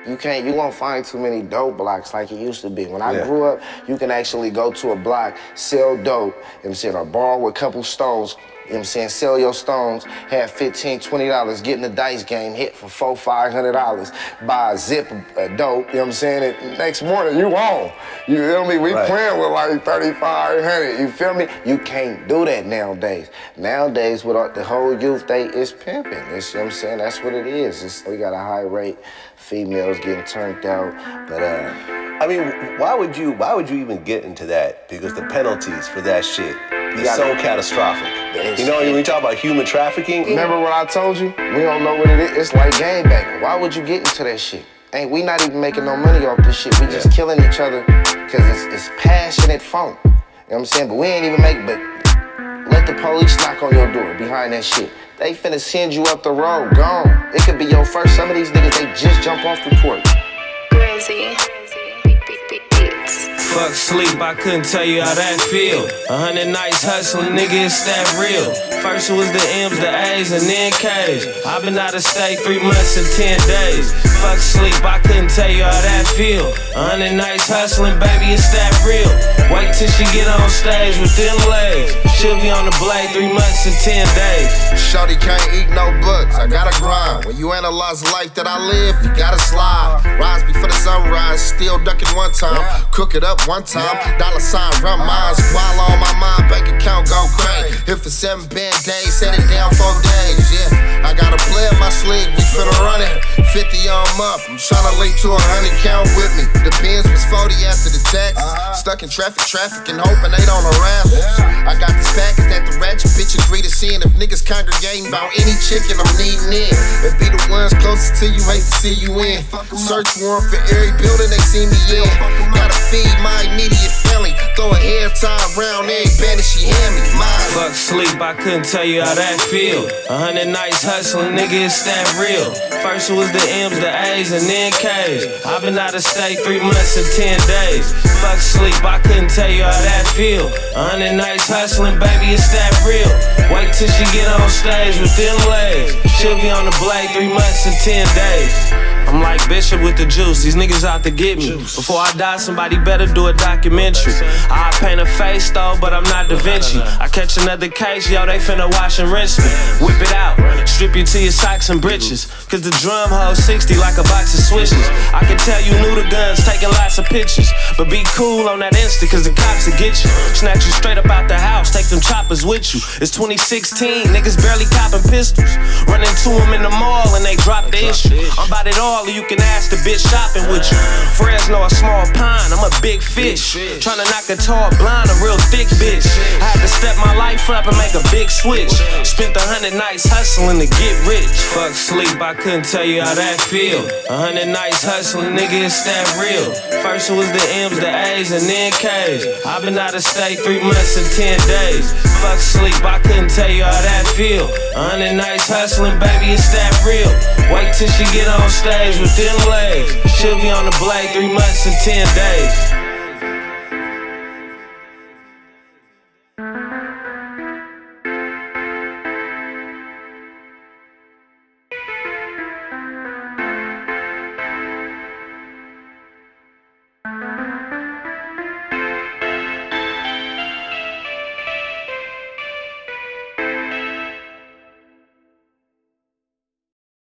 you won't find too many dope blocks like it used to be. When I grew up, you can actually go to a block, sell dope, you know what I'm saying, or borrow a couple stones, you know what I'm saying, sell your stones, have $15, $20, get in the dice game, hit for $400, $500, buy a zip of dope, you know what I'm saying, and next morning you on. You feel me? We playing with like $3,500, you feel me? You can't do that nowadays. Nowadays, with the whole youth, it's pimping. It's, you know what I'm saying, that's what it is. We got a high rate, females getting turned out, but I mean, why would you even get into that? Because the penalties for that shit is so catastrophic. You know, when you talk about human trafficking. Remember what I told you? We don't know what it is. It's like gangbanging. Why would you get into that shit? We not even making no money off this shit. We just killing each other because it's passionate funk. You know what I'm saying? But we ain't even but let the police knock on your door behind that shit. They finna send you up the road, gone. It could be your first. Some of these niggas, they just jump off the porch. Crazy. Fuck sleep, I couldn't tell you how that feel. 100 nights hustling, nigga, it's that real. First it was the M's, the A's, and then K's. I've been out of state 3 months and 10 days. Fuck sleep, I couldn't tell you how that feel. 100 nights hustling, baby, it's that real. Wait till she get on stage with them legs. She'll be on the blade 3 months and 10 days. Shorty can't eat no books, I gotta grind. When you analyze the life that I live, you gotta slide. Rise before the sunrise, still ducking one time. Cook it up one time, dollar sign run mines. While on my mind, bank account go crazy. Hit for 7 band days, set it down 4 days, I got a play in my sleeve, we finna run it. 50 on up, I'm tryna link to 100 count with me. The Benz was 40 after the tax. Stuck in traffic and hoping they don't harass us. I got this package that the ratchet bitch agree to seeing. If niggas congregating about any chicken, I'm needing in. It be the ones closest to you, hate to see you in. Search warrant for every building they see me in. Gotta feed my immediate family. Throw a hair tie around every bandit she hand me. Fuck sleep, I couldn't tell you how that feel. 100 nights hustling, nigga, it's that real. First it was the M's, the A's, and then K's. I've been out of state 3 months and 10 days. Fuck sleep, I couldn't tell you how that feel. 100 nights hustling, baby, it's that real. Wait till she get on stage with them legs. She'll be on the blade 3 months and 10 days. I'm like Bishop with the juice, these niggas out to get me. Before I die, somebody better do a documentary. I paint a face though, but I'm not Da Vinci. I catch another case, yo, they finna wash and rinse me. Whip it out, strip you to your socks and britches. Cause the drum holds 60 like a box of swishes. I can tell you knew the guns, taking lots of pictures. But be cool on that Insta, cause the cops will get you. Snatch you straight up out the house, take them choppers with you. It's 2016, niggas barely copping pistols. Run into them in the mall and they drop the issue. I'm about it all, or you can ask the bitch shopping with you. Fresno, a small pine, I'm a big fish. Tryna knock a tall blind, a real thick bitch. I had to step my life up and make a big switch. Spent 100 nights hustling to get rich. Fuck sleep, I couldn't tell you how that feel. 100 nights hustling, nigga, it's that real. First it was the M's, the A's, and then K's. I've been out of state 3 months and 10 days. Fuck sleep, I couldn't tell you how that feel. 100 nights hustling, baby, it's that real. Wait till she get on stage with them legs. She'll be on the blade 3 months and 10 days.